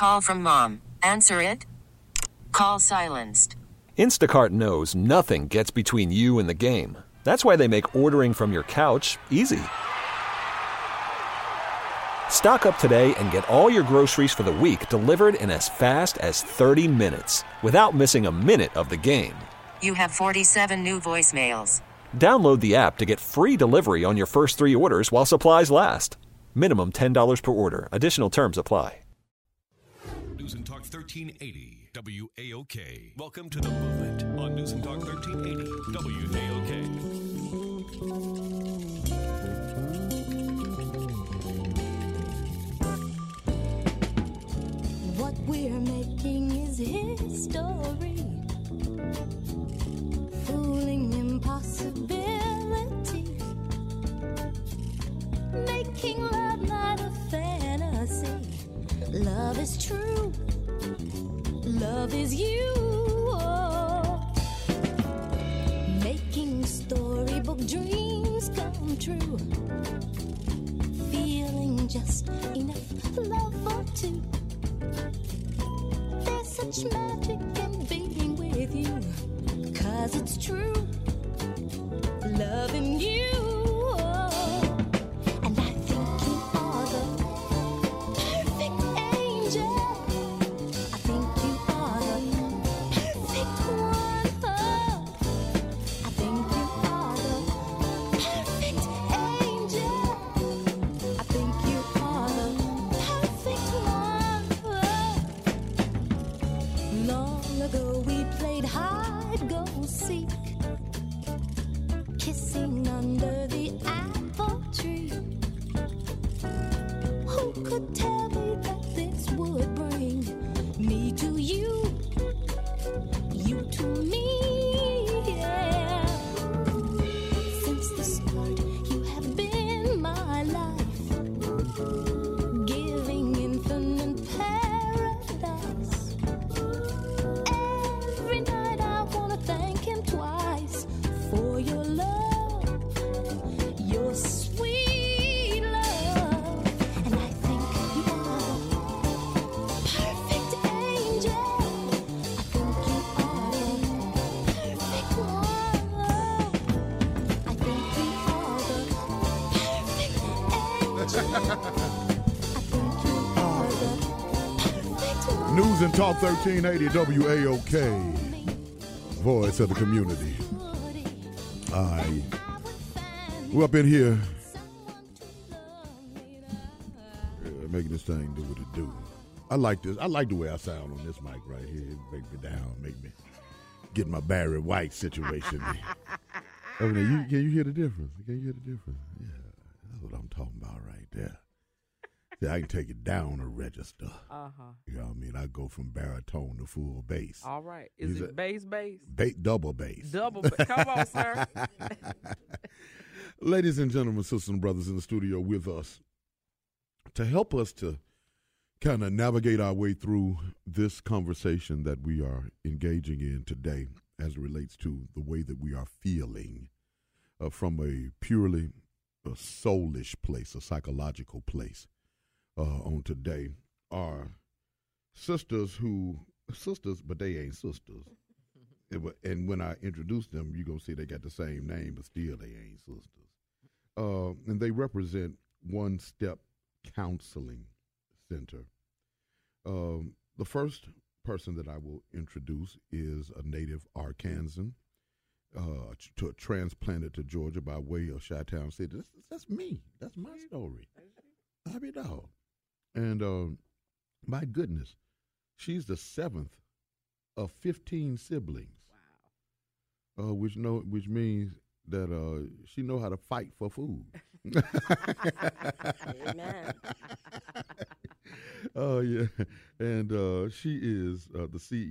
Call from mom. Answer it. Call silenced. Instacart knows nothing gets between you and the game. That's why they make ordering from your couch easy. Stock up today and get all your groceries for the week delivered in as fast as 30 minutes without missing a minute of the game. You have 47 new voicemails. Download the app to get free delivery on your first 3 orders while supplies last. Minimum $10 per order. Additional terms apply. News and Talk 1380 WAOK. Welcome to the movement on News and Talk 1380 WAOK. What we're making is history, fooling impossibility, making love not a fantasy. Love is true, love is you. Oh. Making storybook dreams come true, feeling just enough love for two. There's such magic in being with you, 'cause it's true, loving you. And I think you are the perfect angel. I think you are the perfect one. I think you are the perfect angel. I think you are the perfect one. Long ago we played hide go seek, kissing under the apple tree. Who could tell me that this would bring me to you, you to me? Yeah. Since the start, you have been my life, giving infinite paradise. Every night I wanna thank him twice for your love, your sweet love. And I think you are the perfect angel. I think you are the perfect one. I think we are the perfect angel. I think you are the perfect one. News and Talk 1380 WAOK, voice of the community. We're up in here making this thing do what it do. I like this. I like the way I sound on this mic right here. It make me down, make me get my Barry White situation. I mean, can you hear the difference? Can you hear the difference? Yeah, that's what I'm talking about right there. See, I can take it down a register. You know what I mean? I go from baritone to full bass. All right. Is it bass? Double bass. Double bass. Come on, sir. Ladies and gentlemen, sisters and brothers in the studio with us to help us to kind of navigate our way through this conversation that we are engaging in today as it relates to the way that we are feeling from a purely soulish place, a psychological place. On today are sisters, but they ain't sisters. And when I introduce them, you're going to see they got the same name, but still they ain't sisters. And they represent One Step Counseling Center. The first person that I will introduce is a native Arkansan, transplanted to Georgia by way of Chi-Town City. That's me. That's my story. I mean, dog. And my goodness, she's the 7th of 15 siblings. Wow. Which means that she know how to fight for food. Amen. Oh yeah, and she is the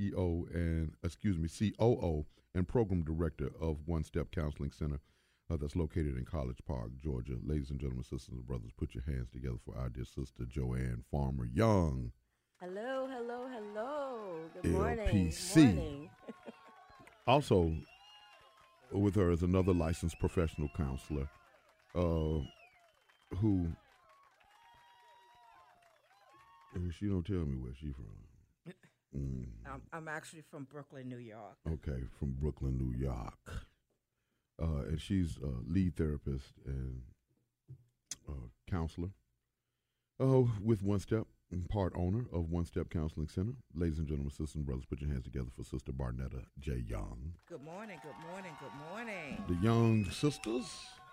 COO and program director of One Step Counseling Center. That's located in College Park, Georgia. Ladies and gentlemen, sisters and brothers, put your hands together for our dear sister, Joanne Farmer Young. Hello. Good morning. LPC. Good morning. Also, with her is another licensed professional counselor who She don't tell me where she from. I'm actually from Brooklyn, New York. Okay, from Brooklyn, New York. And she's a lead therapist and counselor with One Step, and part owner of One Step Counseling Center. Ladies and gentlemen, sisters and brothers, put your hands together for Sister Barnetta J. Young. Good morning, good morning, good morning. The Young sisters.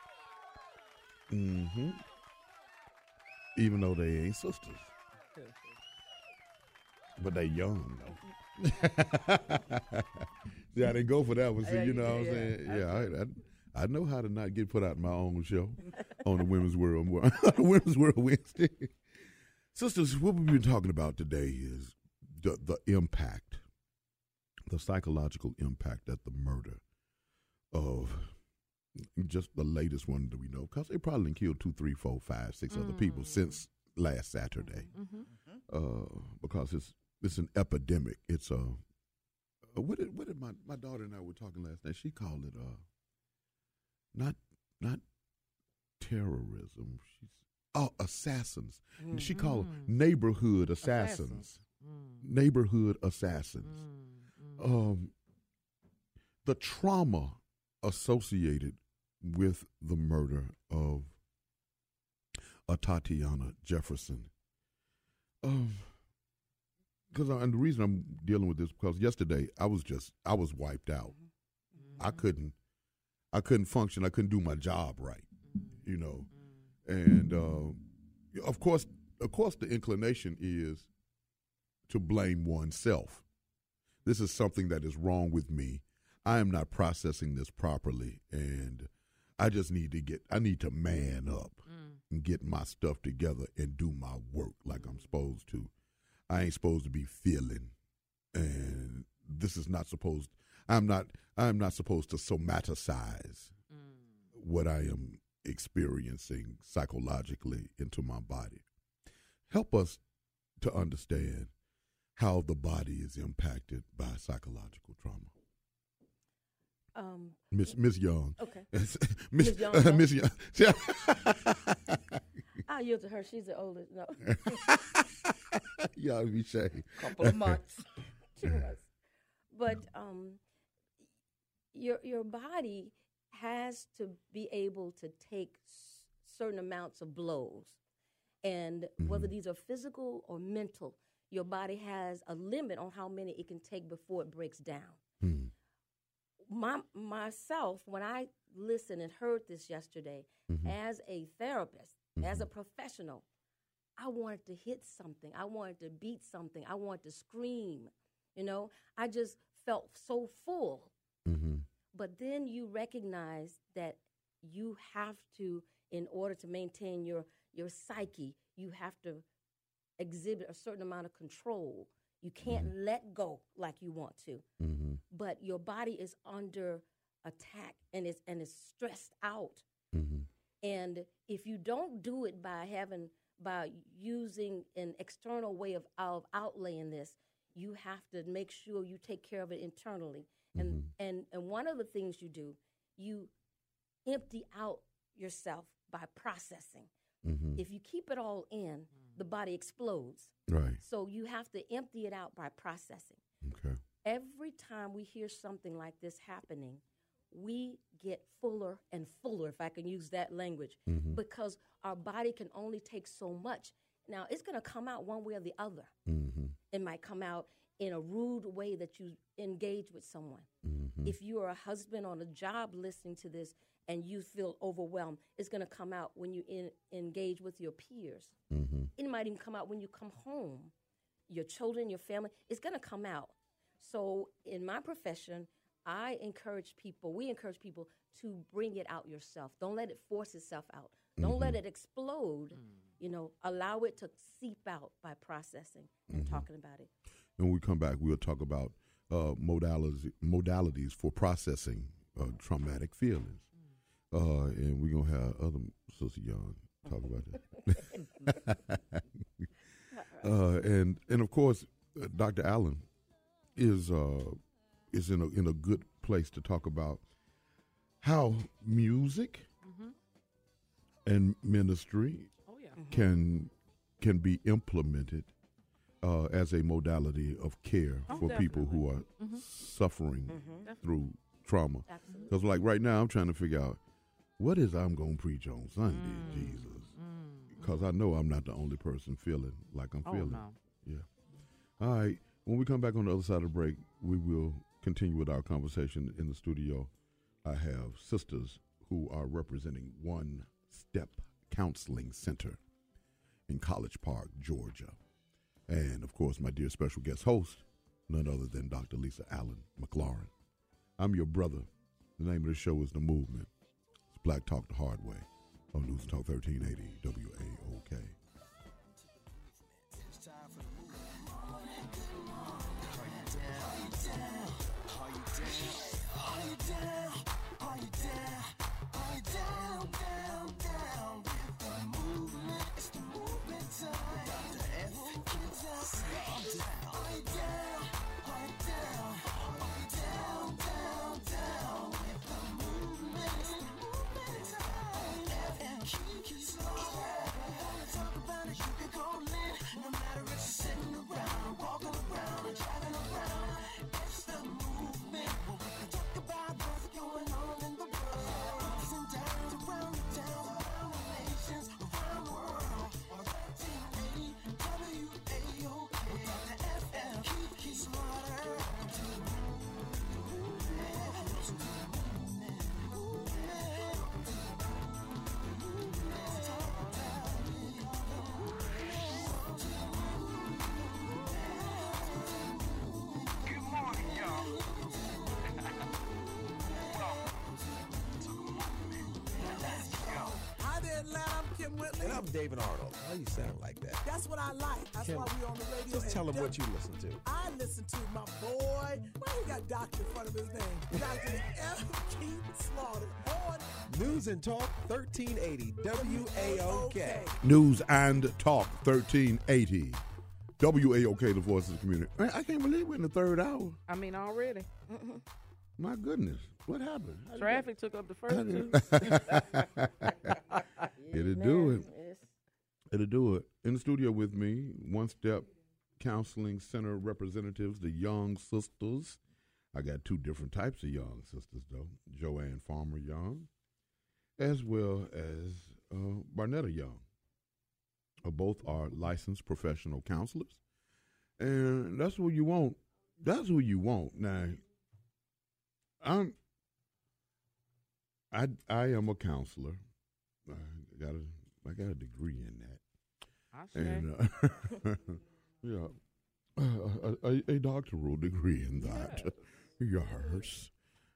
Even though they ain't sisters. But they young, though. Yeah, they go for that one. See, you know what I'm saying? Yeah, I know how to not get put out in my own show on the Women's World Wednesday. Sisters, what we've been talking about today is the impact, the psychological impact that the murder of just the latest one that we know, because they probably killed 2, 3, 4, 5, 6 other people since last Saturday, because it's an epidemic. It's what did my daughter and I were talking last night? She called it not terrorism. Assassins. She called them neighborhood assassins. Neighborhood assassins. The trauma associated with the murder of Tatiana Jefferson. Because and the reason I'm dealing with this, because yesterday I was wiped out. I couldn't function. I couldn't do my job right, you know. And of course, the inclination is to blame oneself. This is something that is wrong with me. I am not processing this properly, and I just need to man up and get my stuff together and do my work like I'm supposed to. I ain't supposed to be feeling, and I'm not supposed to somaticize what I am experiencing psychologically into my body. Help us to understand how the body is impacted by psychological trauma. Miss Young. Okay. Miss Young. Miss Young. I'll yield to her. She's the oldest. No. Y'all be shady. Couple of months. She was. But your body has to be able to take certain amounts of blows. And whether these are physical or mental, your body has a limit on how many it can take before it breaks down. Myself, when I listened and heard this yesterday, as a therapist, as a professional, I wanted to hit something. I wanted to beat something. I wanted to scream. You know, I just felt so full. But then you recognize that you have to, in order to maintain your psyche, you have to exhibit a certain amount of control. You can't let go like you want to. But your body is under attack and it's stressed out. And if you don't do it by using an external way of outlaying this, you have to make sure you take care of it internally. And one of the things you do, you empty out yourself by processing. If you keep it all in, the body explodes. Right. So you have to empty it out by processing. Okay. Every time we hear something like this happening, we get fuller and fuller, if I can use that language, because our body can only take so much. Now, it's going to come out one way or the other. It might come out in a rude way that you engage with someone. If you are a husband on a job listening to this and you feel overwhelmed, it's going to come out when you engage with your peers. It might even come out when you come home. Your children, your family, it's going to come out. So in my profession, we encourage people to bring it out yourself. Don't let it force itself out. Don't let it explode. You know, allow it to seep out by processing and talking about it. And when we come back, we'll talk about modalities for processing traumatic feelings. And we're going to have other Sister Young talk about that. And of course, Dr. Allen is in a good place to talk about how music and ministry can be implemented as a modality of care for people who are suffering through trauma. Because like right now, I'm trying to figure out what is I'm going to preach on Sunday, Jesus. Because I know I'm not the only person feeling like I'm feeling. No. Yeah. All right. When we come back on the other side of the break, we will continue with our conversation in the studio. I have sisters who are representing One Step Counseling Center in College Park, Georgia. And, of course, my dear special guest host, none other than Dr. Lisa Allen McLaurin. I'm your brother. The name of the show is The Movement. It's Black Talk the Hard Way on News Talk 1380 WAOK. And I'm David Arnold. Why you sound like that? That's what I like. That's why we on the radio. Just tell them what you listen to. I listen to my boy. Why he got doctor in front of his name? Dr. F. Keith Slaughter on News and Talk 1380 WAOK. News and Talk 1380 WAOK, the voice of the community. Man, I can't believe we're in the third hour. I mean, already. My goodness. What happened? Traffic took up the first two. It'll do it. It'll do it. In the studio with me, One Step Counseling Center representatives, the Young Sisters. I got two different types of Young Sisters, though. Joanne Farmer Young, as well as Barnetta Young. Both are licensed professional counselors. And that's what you want. That's who you want. Now, I am a counselor. I got a degree in that. And a doctoral degree in that. Yes.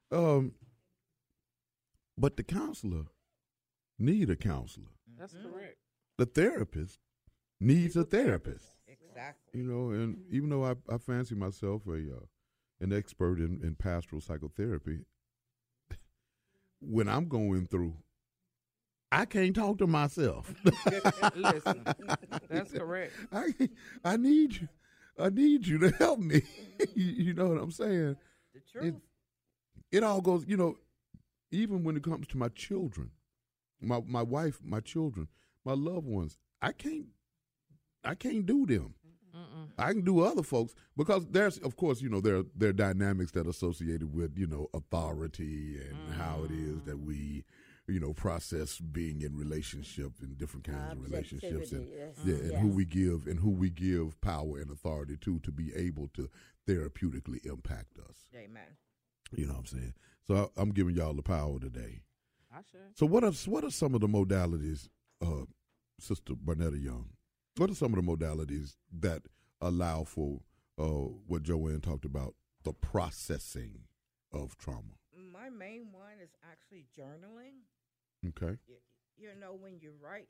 But the counselor need a counselor. That's correct. The therapist needs a therapist. Exactly. You know, and even though I fancy myself an expert in pastoral psychotherapy, when I'm going through, I can't talk to myself. Listen, that's correct. I need you. I need you to help me. You know what I'm saying? The truth. It all goes, you know, even when it comes to my children, my wife, my children, my loved ones, I can't do them. I can do other folks because there's, of course, you know, there are dynamics that are associated with, you know, authority and how it is that we, you know, process being in relationship and different kinds of relationships and and who we give power and authority to be able to therapeutically impact us. Amen. You know what I'm saying? So I'm giving y'all the power today. I sure. So what are some of the modalities, Sister Barnetta Young? What are some of the modalities that allow for what Joanne talked about, the processing of trauma? My main one is actually journaling. Okay. You know, when you write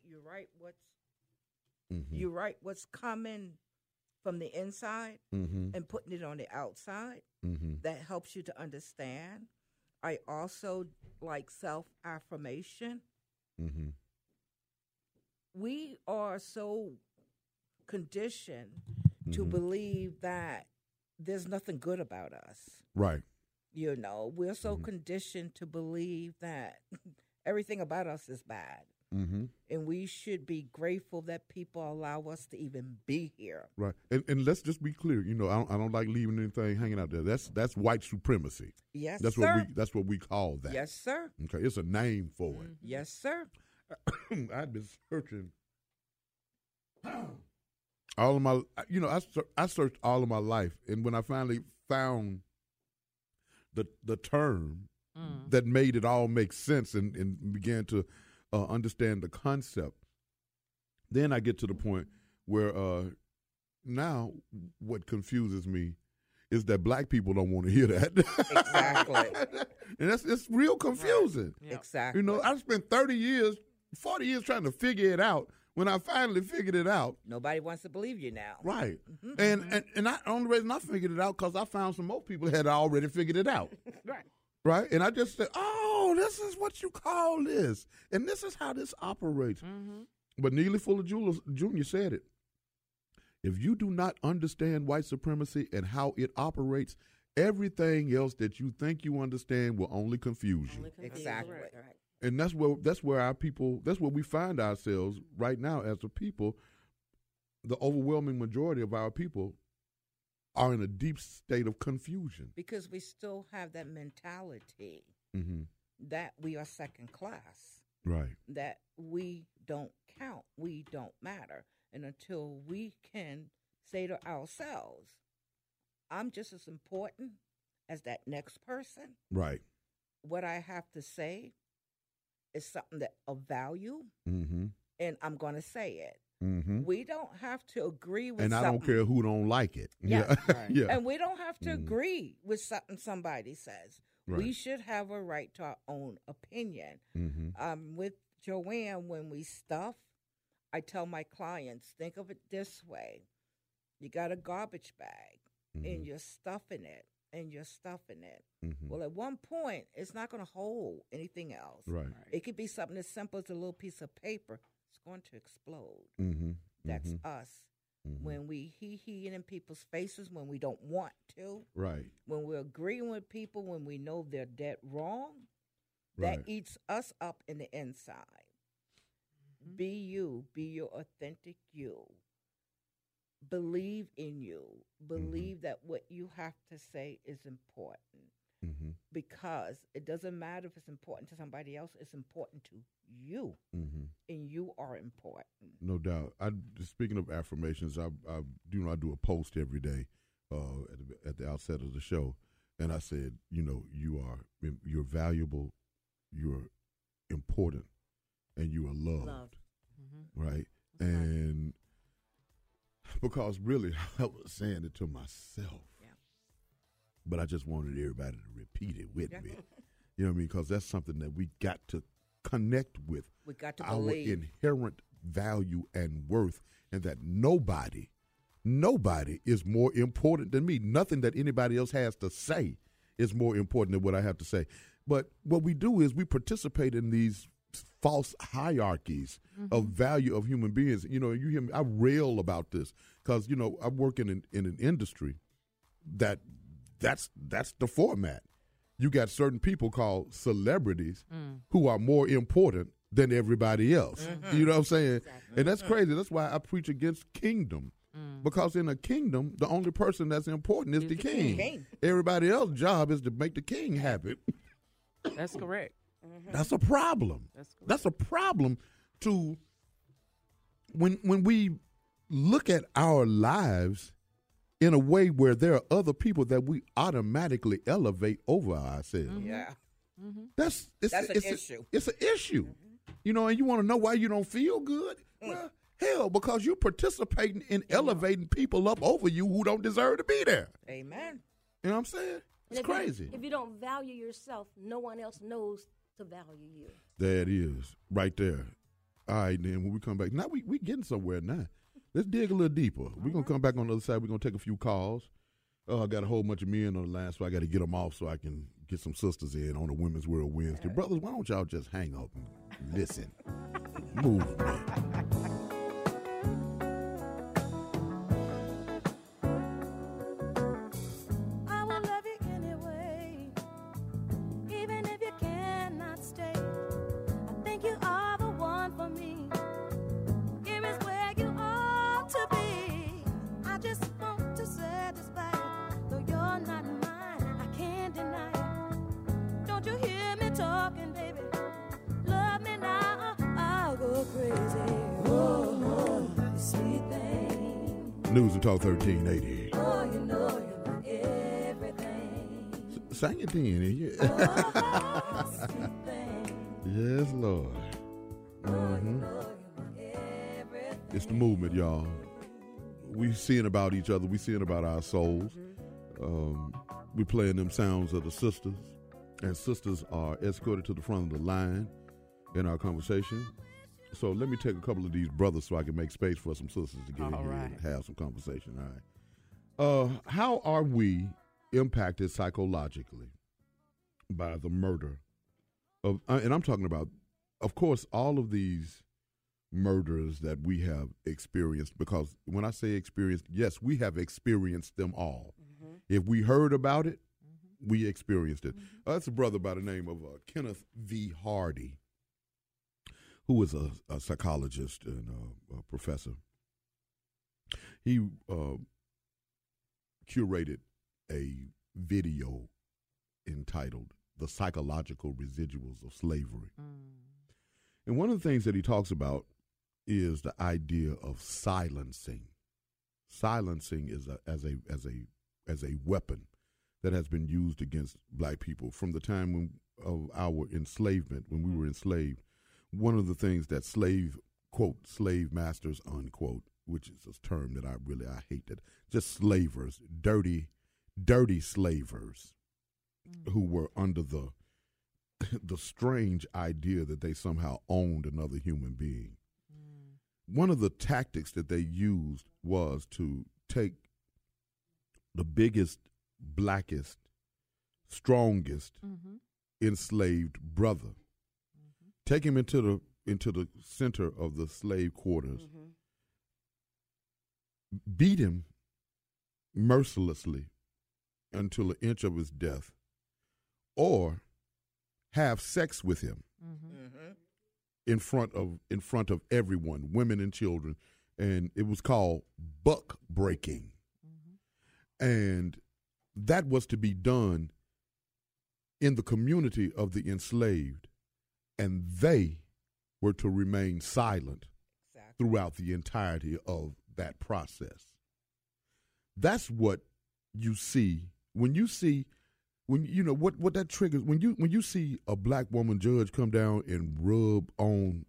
what's coming from the inside and putting it on the outside. That helps you to understand. I also like self-affirmation. We are so conditioned to believe that there's nothing good about us. Right. You know, we're so conditioned to believe that everything about us is bad. And we should be grateful that people allow us to even be here. Right. And let's just be clear. You know, I don't like leaving anything hanging out there. That's white supremacy. Yes, that's sir. That's what we call that. Yes, sir. Okay. It's a name for it. Yes, sir. I've been searching all of my, I searched all of my life, and when I finally found the term that made it all make sense and began to understand the concept, then I get to the point where now what confuses me is that black people don't want to hear that. Exactly. And it's real confusing. Right. Yep. Exactly. You know, I spent 30 years, 40 years trying to figure it out. When I finally figured it out, nobody wants to believe you now. Right. And the only reason I figured it out because I found some more people that had already figured it out. Right. Right. And I just said, oh, this is what you call this. And this is how this operates. But Neely Fuller Jr. said it. If you do not understand white supremacy and how it operates, everything else that you think you understand will only confuse you. Exactly. Right. And that's where our people, that's where we find ourselves right now as a people. The overwhelming majority of our people are in a deep state of confusion. Because we still have that mentality that we are second class. Right. That we don't count. We don't matter. And until we can say to ourselves, I'm just as important as that next person. Right. What I have to say is something that of value, and I'm going to say it. We don't have to agree with and something. I don't care who don't like it. Yeah. Right. Yeah. And we don't have to agree with something somebody says. Right. We should have a right to our own opinion. With Joanne, when we stuff, I tell my clients, think of it this way. You got a garbage bag, and you're stuffing it. Well, at one point, it's not going to hold anything else. Right. It could be something as simple as a little piece of paper. It's going to explode. That's us. When we he-heing in people's faces when we don't want to. Right. When we're agreeing with people when we know they're dead wrong, that eats us up in the inside. Be you. Be your authentic you. Believe in you. Believe that what you have to say is important. Because it doesn't matter if it's important to somebody else, it's important to you. And you are important. No doubt. Speaking of affirmations, I do a post every day at the outset of the show. And I said, you're valuable, you're important, and you are loved. Right? And because really, I was saying it to myself. Yeah. But I just wanted everybody to repeat it with me. You know what I mean? Because that's something that we got to connect with. We got to our believe. Inherent value and worth, and that nobody is more important than me. Nothing that anybody else has to say is more important than what I have to say. But what we do is we participate in these false hierarchies of value of human beings. You know, you hear me, I rail about this because, I work in an industry that's the format. You got certain people called celebrities who are more important than everybody else. You know what I'm saying? Exactly. And that's crazy. That's why I preach against kingdom. Because in a kingdom, the only person that's important is the king. Everybody else's job is to make the king happy. That's correct. That's a problem. That's a problem to when we look at our lives in a way where there are other people that we automatically elevate over ourselves. Yeah. That's an issue. It's an issue. And you want to know why you don't feel good? Well, hell, because you're participating in elevating people up over you who don't deserve to be there. Amen. You know what I'm saying? It's crazy. If you don't value yourself, no one else knows to value you. There it is, right there. All right, then when we come back, now we getting somewhere now. Let's dig a little deeper. We're going to come back on the other side. We're going to take a few calls. I got a whole bunch of men on the line, so I got to get them off so I can get some sisters in on the Women's World Wednesday. Brothers, why don't y'all just hang up and listen? Movement. I will love you anyway, even if you cannot stay. I think you are the one for News and Talk 1380. Oh, you know you're my everything. Sing it then. Oh, sweet thing. Yes, Lord. Mm-hmm. It's the movement, y'all. We seeing about each other. We seeing about our souls. We playing them sounds of the sisters. And sisters are escorted to the front of the line in our conversation. So let me take a couple of these brothers so I can make space for some sisters to get in here and have some conversation. All right. How are we impacted psychologically by the murder of, and I'm talking about, of course, all of these murders that we have experienced, because when I say experienced, yes, we have experienced them all. Mm-hmm. If we heard about it, we experienced it. That's a brother by the name of Kenneth V. Hardy, who was a psychologist and a professor. He curated a video entitled "The Psychological Residuals of Slavery." And one of the things that he talks about is the idea of silencing. Silencing is as a weapon that has been used against black people from the time of our enslavement, when we were enslaved. One of the things that slave masters, unquote, which is a term that I hate that, just slavers, dirty slavers who were under the strange idea that they somehow owned another human being. One of the tactics that they used was to take the biggest, blackest, strongest enslaved brother, take him into the center of the slave quarters, beat him mercilessly until an inch of his death, or have sex with him in front of everyone, women and children, and it was called buck breaking. And that was to be done in the community of the enslaved, and they were to remain silent throughout the entirety of that process. That's what you see when you know what that triggers when you see a black woman judge come down and rub on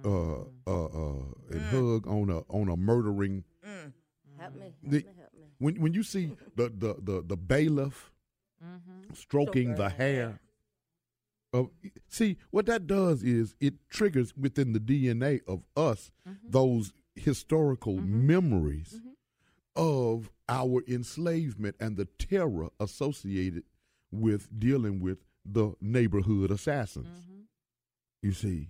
and hug on a murdering. Help me. When you see the bailiff stroking the hair. See, what that does is it triggers within the DNA of us those historical memories of our enslavement and the terror associated with dealing with the neighborhood assassins. You see,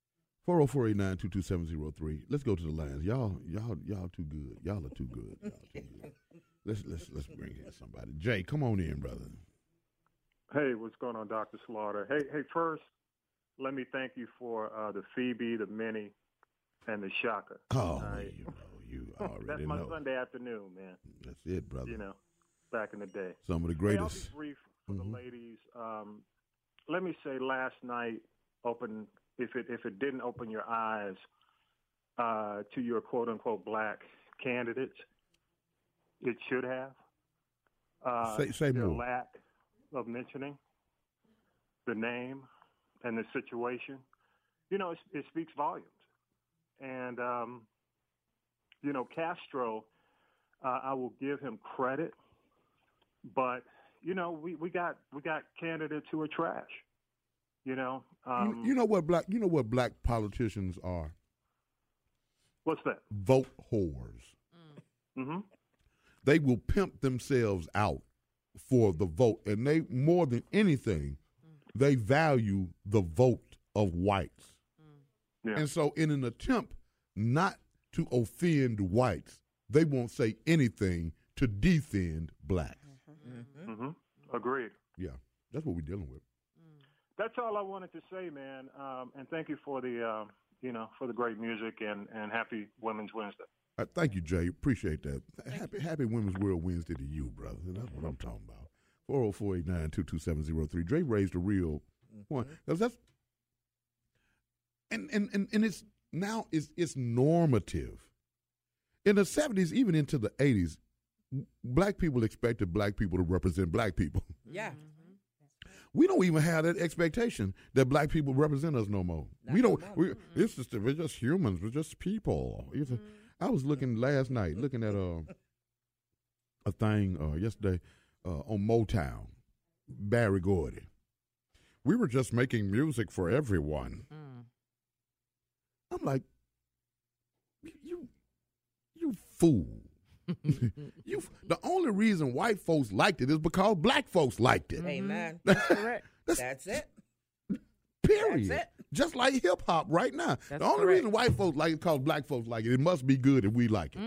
404-892-2703. Let's go to the lines. Y'all too good. Y'all are too good. Let's bring in somebody. Jay, come on in, brother. Hey, what's going on, Dr. Slaughter? Hey, first, let me thank you for the Phoebe, the Minnie, and the Shaka. Oh, you already That's my know. Sunday afternoon, man. That's it, brother. You know, back in the day. Some of the Hey, greatest. I'll be brief for the ladies. Let me say, last night opened. If it didn't open your eyes to your quote unquote black candidates, it should have. Say their more. lack of mentioning the name and the situation, you know, it speaks volumes. And you know, Castro, I will give him credit, but you know, we got candidates who are trash. You know, you know what black politicians are? What's that? Vote whores. They will pimp themselves out for the vote, and they, more than anything, they value the vote of whites. And so in an attempt not to offend whites, they won't say anything to defend blacks. Agreed. Yeah, that's what we're dealing with. That's all I wanted to say, man. And thank you for the, you know, for the great music and happy Women's Wednesday. Thank you, Jay. Appreciate that. Happy Women's World Wednesday to you, brother. That's what I'm talking about. 404-892-2703. Dre raised a real point. That's and it's now it's normative. In the 70s, even into the 80s, black people expected black people to represent black people. Yeah. We don't even have that expectation that black people represent us no more. We don't. We're just humans. We're just people. I was looking last night, looking at a thing yesterday on Motown, Barry Gordy. We were just making music for everyone. I'm like, you fool. The only reason white folks liked it is because black folks liked it. Amen. That's correct. That's it. Period. That's it. Just like hip hop right now. That's the only correct. reason white folks like it is because black folks like it. It must be good if we like it.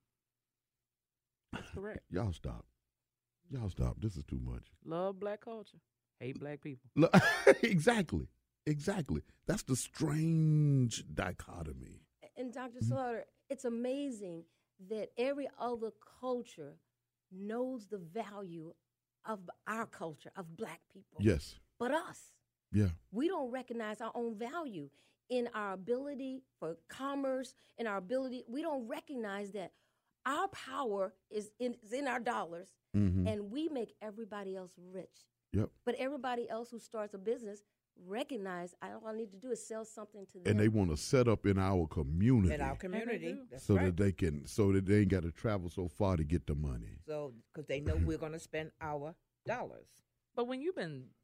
That's correct. Y'all stop. This is too much. Love black culture, hate black people. Exactly. That's the strange dichotomy. And Dr. Slaughter, it's amazing that every other culture knows the value of our culture, of black people. Yes. But us. Yeah. We don't recognize our own value in our ability for commerce, in our ability. We don't recognize that our power is in our dollars, and we make everybody else rich. Yep. But everybody else who starts a business recognize all I need to do is sell something to them. And they want to set up in our community. That's so right. that they ain't got to travel so far to get the money. So, because they know we're going to spend our dollars. But when you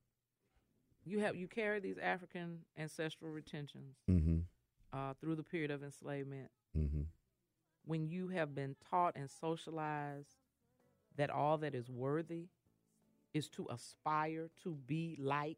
carry these African ancestral retentions through the period of enslavement, when you have been taught and socialized that all that is worthy is to aspire to be like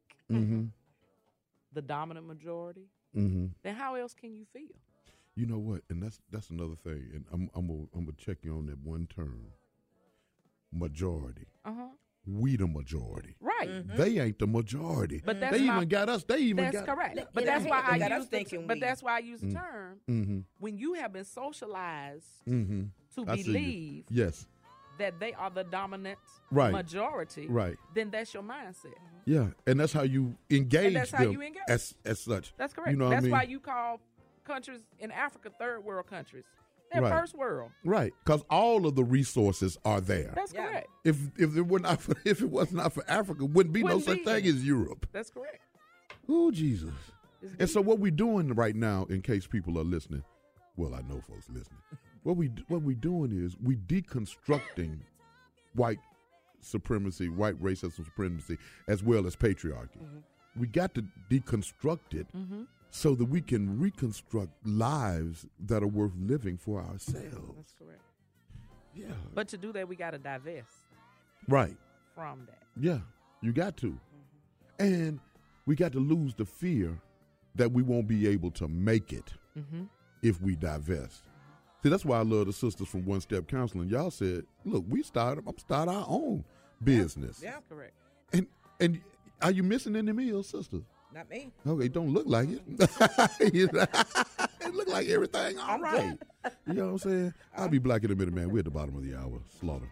the dominant majority, then how else can you feel? You know what? And that's another thing. And I'm gonna check you on that one term. Majority. We the majority. Right. They ain't the majority. But they even got us. They even that's got correct. us. But that's why I use the term. When you have been socialized to I see you. believe Yes. that they are the dominant Right. majority, Right. then that's your mindset. Yeah, and that's how you engage And that's how them you engage. as such. That's correct. You know that's what I mean? why you call countries in Africa third world countries. They're Right. first world. Right, because all of the resources are there. That's correct. If it were not for, if it was not for Africa, wouldn't be no such thing as Europe. That's correct. Oh, Jesus. And so what we're doing right now, in case people are listening, well, I know folks listening. What we doing is we deconstructing white supremacy, white racism supremacy, as well as patriarchy. We got to deconstruct it so that we can reconstruct lives that are worth living for ourselves. That's correct. Yeah. But to do that, we got to divest Right. from that. Yeah, you got to. And we got to lose the fear that we won't be able to make it if we divest. See, that's why I love the sisters from One Step Counseling. Y'all said, look, I'm start our own business. Yeah. That's correct. And are you missing any meals, sisters? Not me. Okay, don't look like it. It look like everything all right. You know what I'm saying? I'll be black in a minute, man. We're at the bottom of the hour. Slaughter.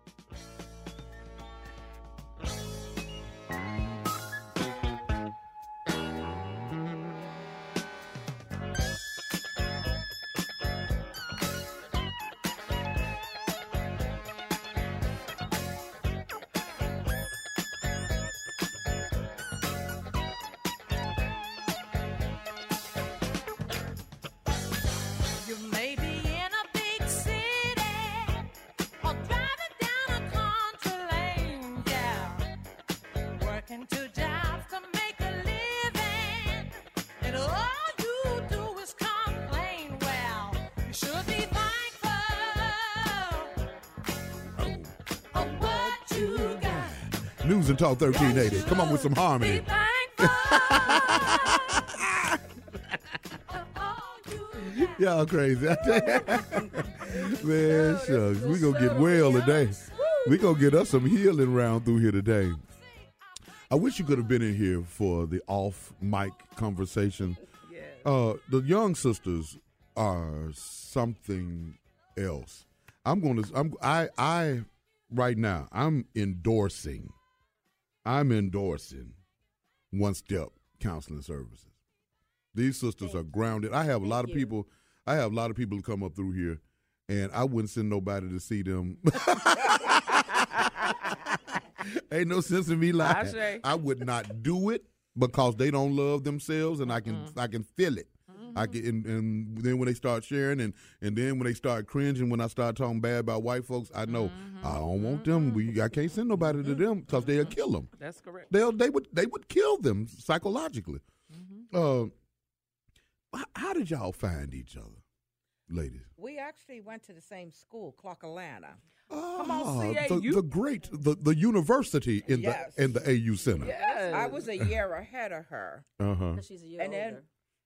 You may be in a big city or driving down a country lane, yeah. Working 2 jobs to make a living, and all you do is complain. Well, you should be thankful of what you got. News and Talk 1380. Come on with some harmony. Y'all crazy. Man, shucks. We gonna get well today. We gonna get us some healing round through here today. I wish you could have been in here for the off mic conversation. The young sisters are something else. I right now I'm endorsing One Step Counseling Services. These sisters are grounded. I have a lot of people who come up through here, and I wouldn't send nobody to see them. Ain't no sense in me lying. I would not do it because they don't love themselves, and I can feel it. I can, and then when they start sharing, and then when they start cringing, when I start talking bad about white folks, I know I don't want them. I can't send nobody to them because they'll kill them. That's correct. They would kill them psychologically. How did y'all find each other, ladies? We actually went to the same school, Clark Atlanta. Come on, CAU. the university in the AU Center. Yes. I was a year ahead of her. She's a year older.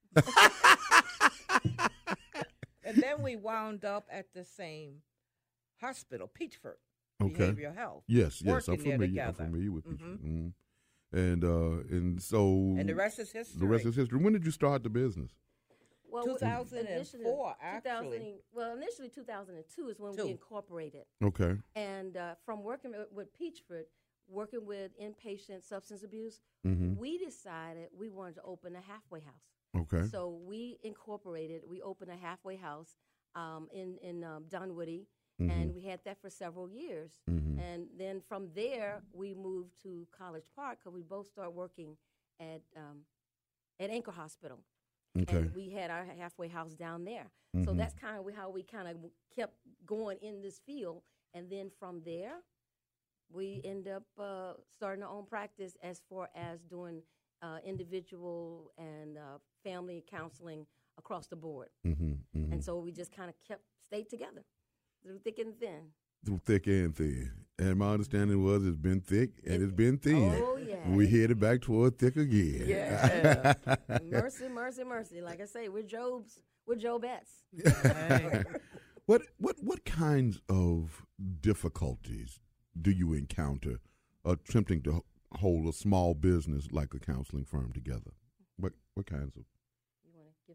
And then we wound up at the same hospital, Peachford, Behavioral Health. Yes, I'm working there familiar. I'm together. familiar with Peachford. And so And the rest is history. The rest is history. When did you start the business? Well, 2004, actually. Initially 2002 is when we incorporated. Okay. And from working with Peachford, working with inpatient substance abuse, we decided we wanted to open a halfway house. Okay. So we opened a halfway house in Dunwoody, and we had that for several years. And then from there, we moved to College Park because we both started working at Anchor Hospital. Okay. And we had our halfway house down there. So that's kind of how we kind of kept going in this field. And then from there, we end up starting our own practice as far as doing individual and family counseling across the board. And so we just kind of stayed together through thick and thin. Through thick and thin. And my understanding was it's been thick and it's been thin. Oh, yeah. We headed back toward thick again. Yeah. Mercy, mercy, mercy. Like I say, we're Jobettes. What kinds of difficulties do you encounter attempting to hold a small business like a counseling firm together? What kinds of? You want to give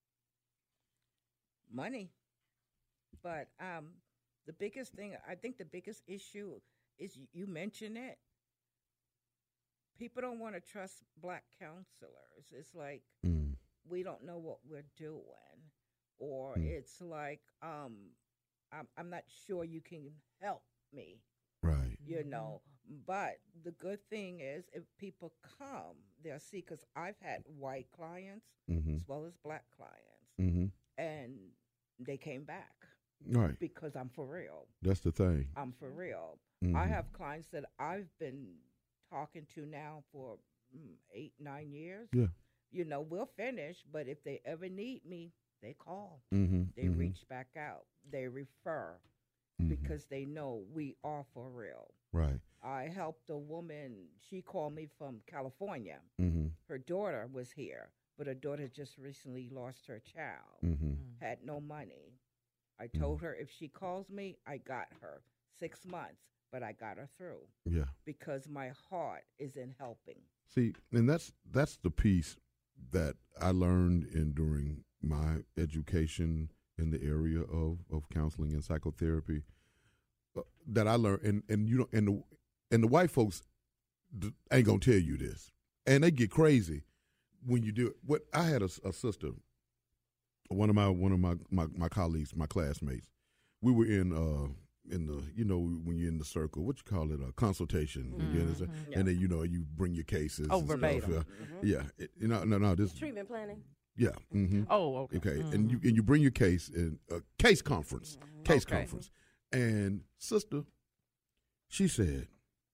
money. But the biggest thing, I think the biggest issue is you mentioned it. People don't want to trust black counselors. It's like we don't know what we're doing, or it's like I'm not sure you can help me. Right. You know, but the good thing is if people come, they'll see, because I've had white clients as well as black clients, and they came back. Right. Because I'm for real. That's the thing. I'm for real. I have clients that I've been talking to now for 8-9 years. Yeah. You know, we'll finish, but if they ever need me, they call. They reach back out. They refer because they know we are for real. Right. I helped a woman. She called me from California. Her daughter was here, but her daughter just recently lost her child, had no money. I told her if she calls me, I got her. 6 months, but I got her through. Yeah. Because my heart is in helping. See, and that's the piece that I learned during my education in the area of counseling and psychotherapy. That I learned, and you know, and the white folks ain't gonna tell you this, and they get crazy when you do it. What I had a sister. One of my colleagues, my classmates, we were in the, you know, when you're in the circle, what you call it, a consultation, and then you bring your cases. Oh, verbatim. Yeah, no, this treatment planning. Yeah. Oh, okay. Okay, and you bring your case in a case conference, and sister, she said,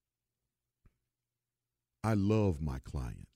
"I love my clients."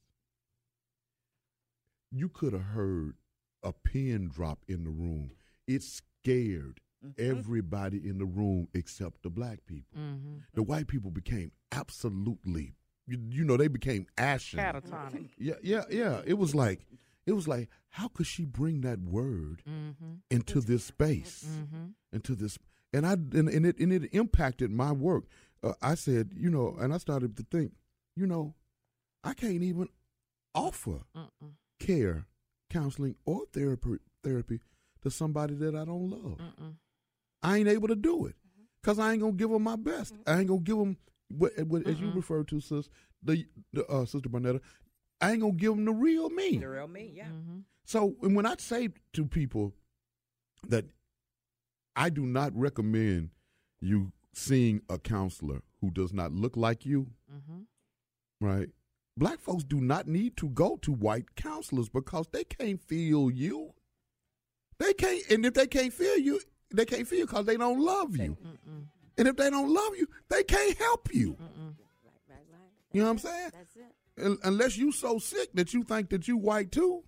You could have heard a pin drop in the room. It scared everybody in the room except the black people. The white people became absolutely, they became ashen. Catatonic. Yeah. It was like, how could she bring that word into this space, into this? And it impacted my work. I said, and I started to think, I can't even offer care, counseling, or therapy to somebody that I don't love. I ain't able to do it because I ain't gonna give them my best. I ain't gonna give them what as you referred to, sis, Sister Barnetta. I ain't gonna give them the real me. The real me, yeah. So when I say to people that I do not recommend you seeing a counselor who does not look like you, right? Black folks do not need to go to white counselors because they can't feel you. They can't, and if they can't feel you, they can't feel you because they don't love you. And if they don't love you, they can't help you. Right. You know what I'm saying? That's it. Unless you so sick that you think that you white too.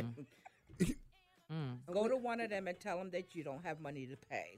Go to one of them and tell them that you don't have money to pay.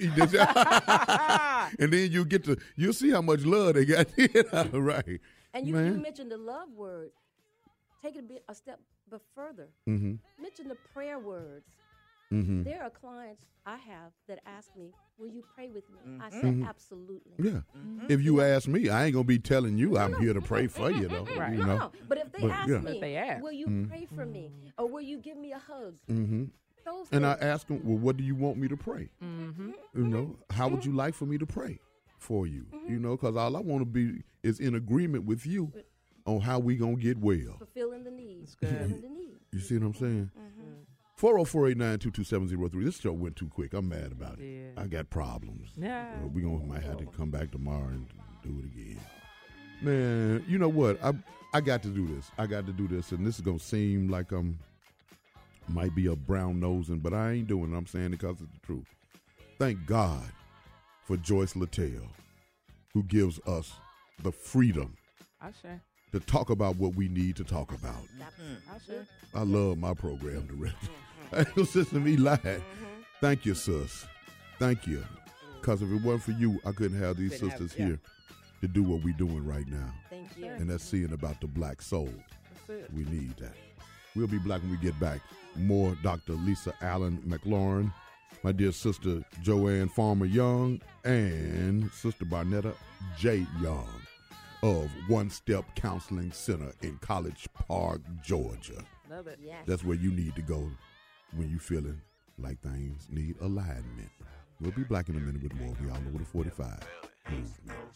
And then you'll see how much love they got. Right. And you mentioned the love word. Take it a step but further. Mention the prayer words. There are clients I have that ask me, will you pray with me? I said, absolutely. Yeah. If you ask me, I ain't going to be telling you I'm here to pray for you, though. Right. You know? No. But if they ask me, If they ask. will you pray for me? Or will you give me a hug? Those And I things. ask them, well, what do you want me to pray? You know, how would you like for me to pray for you? You know, because all I want to be is in agreement with you on how we going to get well. Fulfilling the need. Fulfilling the need. You see what I'm saying? 404-892-2703. This show went too quick. I'm mad about it. Yeah. I got problems. Yeah. We might have to come back tomorrow and do it again. Man, you know what? I got to do this. And this is going to seem like might be a brown nosing, but I ain't doing it. I'm saying it because it's the truth. Thank God for Joyce Littell, who gives us the freedom to talk about what we need to talk about. I love my program director. I ain't gonna listen to me lie. Thank you, sis. Thank you. Because if it wasn't for you, I couldn't have these sisters here to do what we're doing right now. Thank you. And that's seeing about the black soul. That's it. We need that. We'll be black when we get back. More Dr. Lisa Allen McLaurin, my dear sister Joanne Farmer Young, and Sister Barnetta J. Young of One Step Counseling Center in College Park, Georgia. Love it. Yes. That's where you need to go when you're feeling like things need alignment. We'll be back in a minute with more. We all over the 45 movement.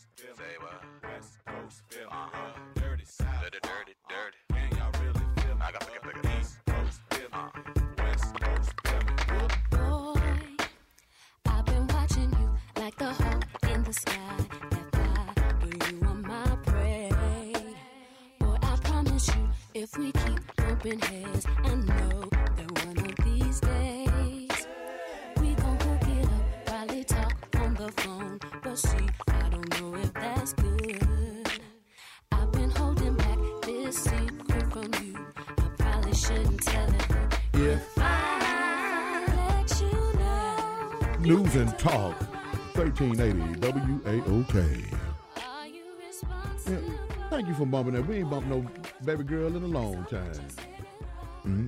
Boy, I've been watching you like the hawk in the sky. That fly, but you are my prey. Boy, I promise you, if we keep bumping heads, I know that one of these days we gon' hook it up, probably talk on the phone. But see, I don't know if that's good. I've been holding back this secret from you. I probably shouldn't tell it. If I let you know. News and Talk, 1380 WAOK. Are you responsible? Thank you for bumping that. We ain't bumped no baby girl in a long time.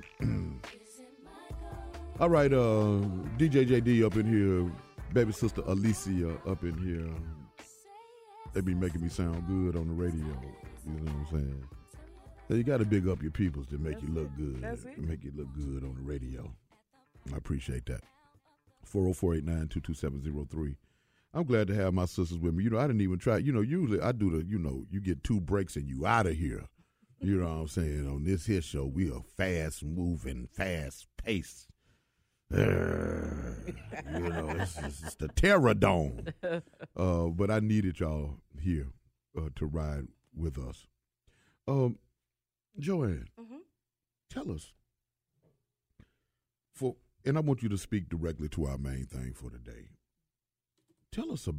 All right, DJ JD up in here, baby sister Alicia up in here. They be making me sound good on the radio. You know what I'm saying? So you got to big up your peoples to make you look good. That's it. Make you look good on the radio. I appreciate that. 404-892-2703. I'm glad to have my sisters with me. You know, I didn't even try. You know, usually I do the, you know, you get 2 breaks and you out of here. You know what I'm saying? On this here show, we are fast moving, fast paced. You know, it's the Terror Dome. But I needed y'all here to ride with us. Joanne, tell us, and I want you to speak directly to our main thing for today. Tell us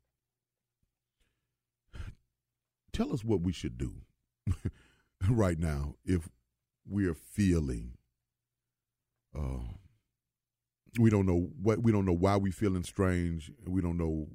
what we should do right now if we're feeling we don't know why we're feeling strange, and we don't know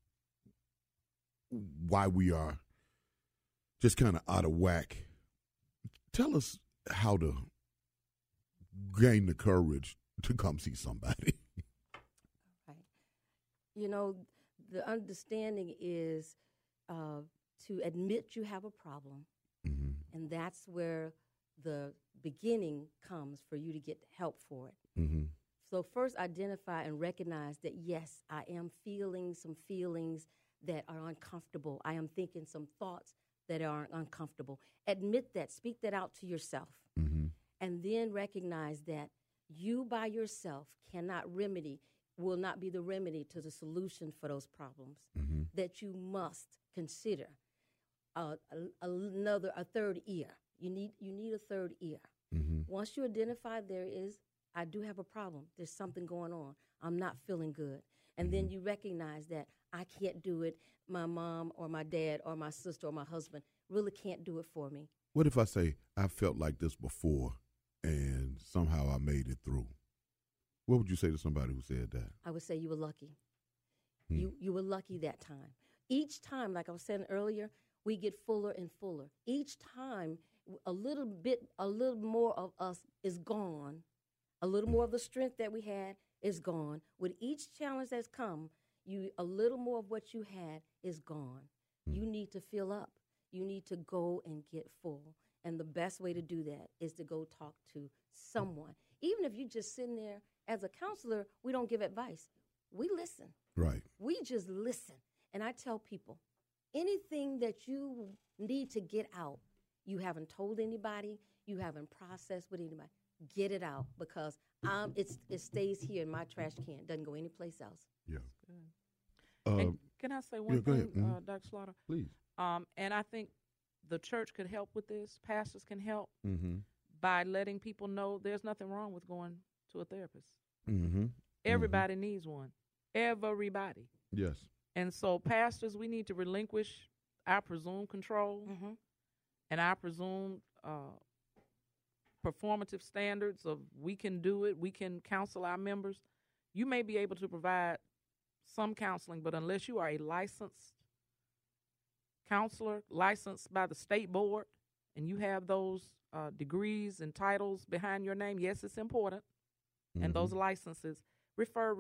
why we are just kind of out of whack. Tell us how to gain the courage to come see somebody. Right. You know, the understanding is to admit you have a problem, and that's where the beginning comes for you to get help for it. So first identify and recognize that, yes, I am feeling some feelings that are uncomfortable. I am thinking some thoughts that are uncomfortable. Admit that. Speak that out to yourself. And then recognize that you by yourself cannot remedy will not be the remedy to the solution for those problems, that you must consider a third ear. You need a third ear. Once you identify I do have a problem. There's something going on. I'm not feeling good. And then you recognize that I can't do it. My mom or my dad or my sister or my husband really can't do it for me. What if I say, I felt like this before and somehow I made it through? What would you say to somebody who said that? I would say you were lucky. You were lucky that time. Each time, like I was saying earlier, we get fuller and fuller. Each time, a little more of us is gone. A little more of the strength that we had is gone. With each challenge that's come, a little more of what you had is gone. You need to fill up. You need to go and get full. And the best way to do that is to go talk to someone. Even if you're just sitting there as a counselor, we don't give advice. We listen. Right. We just listen. And I tell people, anything that you need to get out, you haven't told anybody, you haven't processed with anybody, get it out, because it stays here in my trash can. It doesn't go anyplace else. Yeah. And can I say one thing, Dr. Slaughter? Please. And I think the church could help with this. Pastors can help by letting people know there's nothing wrong with going to a therapist. Everybody needs one. Everybody. Yes. And so, pastors, we need to relinquish our presumed control and our presumed performative standards of we can do it, we can counsel our members. You may be able to provide some counseling, but unless you are a licensed counselor, licensed by the state board, and you have those degrees and titles behind your name, yes, it's important, and those licenses, refer.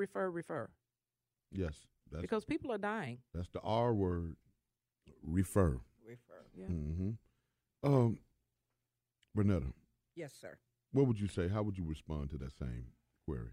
Yes. Because people are dying. That's the R word, refer. Yeah. Bernetta. Yes, sir. What would you say? How would you respond to that same query?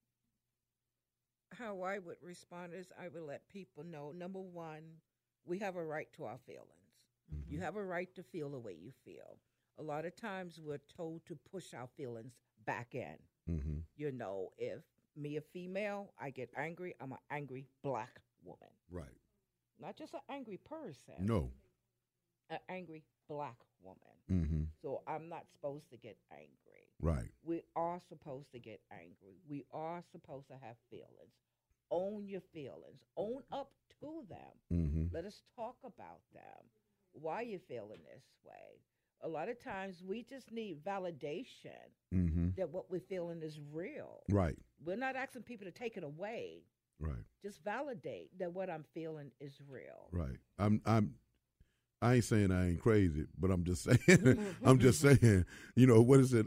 How I would respond is I would let people know, number one, we have a right to our feelings. You have a right to feel the way you feel. A lot of times we're told to push our feelings back in. You know, if me, a female, I get angry, I'm an angry black woman. Right. Not just an angry person. No. An angry black woman. So I'm not supposed to get angry. Right. We are supposed to get angry. We are supposed to have feelings. Own your feelings. Own up to them. Let us talk about them. Why you feeling this way? A lot of times we just need validation that what we're feeling is real. Right. We're not asking people to take it away. Right. Just validate that what I'm feeling is real. Right. I ain't saying I ain't crazy, but I'm just saying, you know, what is it?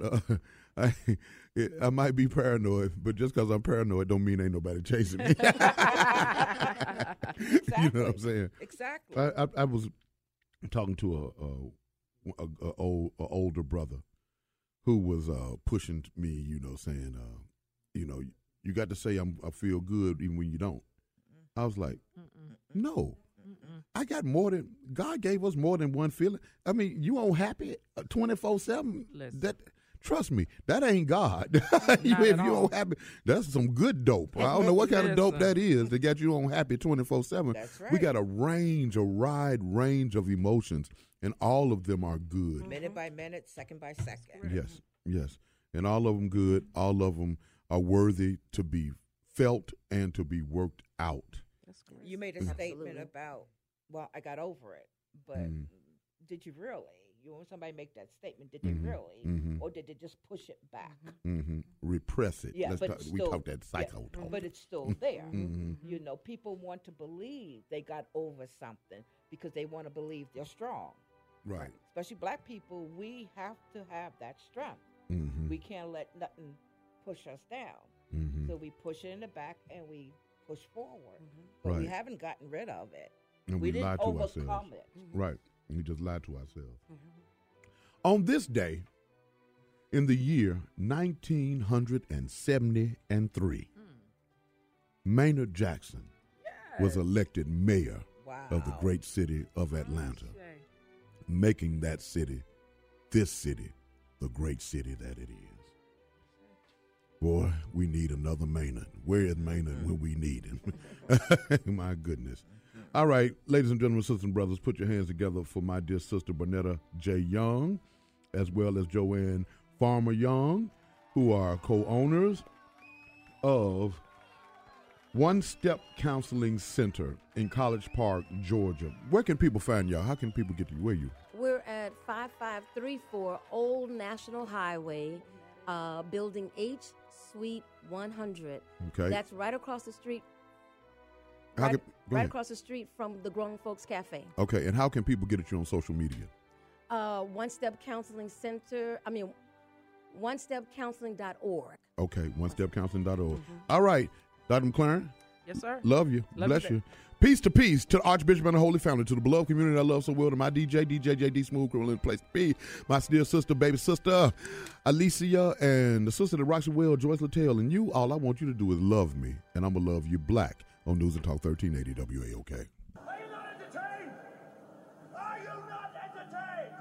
I might be paranoid, but just because I'm paranoid don't mean ain't nobody chasing me. Exactly. You know what I'm saying? Exactly. I was talking to a older brother who was pushing me, you know, saying, you know, you got to say I feel good even when you don't. I was like, no. I got more than God gave us more than one feeling. I mean, you on happy 24/7. That trust me, that ain't God. If you on happy, that's some good dope. I don't know what kind of dope that is that got you on happy 24/7. That's right. We got a wide range of emotions, and all of them are good. Minute by minute, second by second. Yes, and all of them good. All of them are worthy to be felt and to be worked out. You made a statement about, well, I got over it, but did you really? You want somebody to make that statement, did they really? Or did they just push it back? Repress it. Yeah, we talk that psycho talk. But it's still there. You know, people want to believe they got over something because they want to believe they're strong. Right. Especially black people, we have to have that strength. We can't let nothing push us down. So we push it in the back and we push forward. But we haven't gotten rid of it. And we didn't lie to overcome ourselves. it. Right. We just lied to ourselves. On this day, in the year 1973, Maynard Jackson was elected mayor of the great city of Atlanta, making that city, this city, the great city that it is. Boy, we need another Maynard. Where is Maynard when we need him? My goodness. All right, ladies and gentlemen, sisters and brothers, put your hands together for my dear sister, Bernetta J. Young, as well as Joanne Farmer Young, who are co-owners of One Step Counseling Center in College Park, Georgia. Where can people find y'all? How can people get to you? Where are you? We're at 5534 Old National Highway, Building H, Suite 100. Okay. That's right across the street. Right across the street from the Grown Folks Cafe. Okay, and how can people get at you on social media? One Step Counseling Center. OneStepCounseling.org. Okay, onestepcounseling.org. All right, Dr. McLaren. Yes, sir. Love you. Love Bless you. you. Peace to the Archbishop and the Holy Family, to the beloved community I love so well, to my DJ JD Smooth, criminal in the place to be, my dear sister, baby sister, Alicia, and the sister that rocks you well, Joyce Littell, and you, all I want you to do is love me, and I'm going to love you black on News and Talk 1380 WAOK. Are you not entertained? Are you not entertained?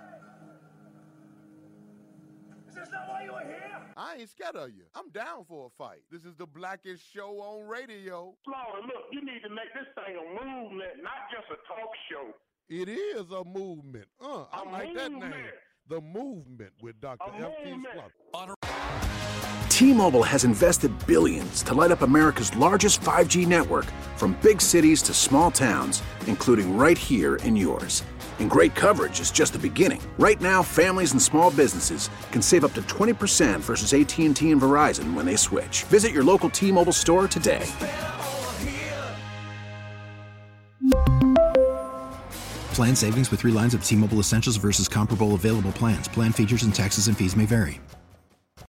Is this not why you are here? I ain't scared of you. I'm down for a fight. This is the blackest show on radio. Lord, look, you need to make this thing a movement, not just a talk show. It is a movement. I like that name. The Movement with Dr. F.T. Slaughter. T-Mobile has invested billions to light up America's largest 5G network, from big cities to small towns, including right here in yours. And great coverage is just the beginning. Right now, families and small businesses can save up to 20% versus AT&T and Verizon when they switch. Visit your local T-Mobile store today. Plan savings with 3 lines of T-Mobile Essentials versus comparable available plans. Plan features and taxes and fees may vary.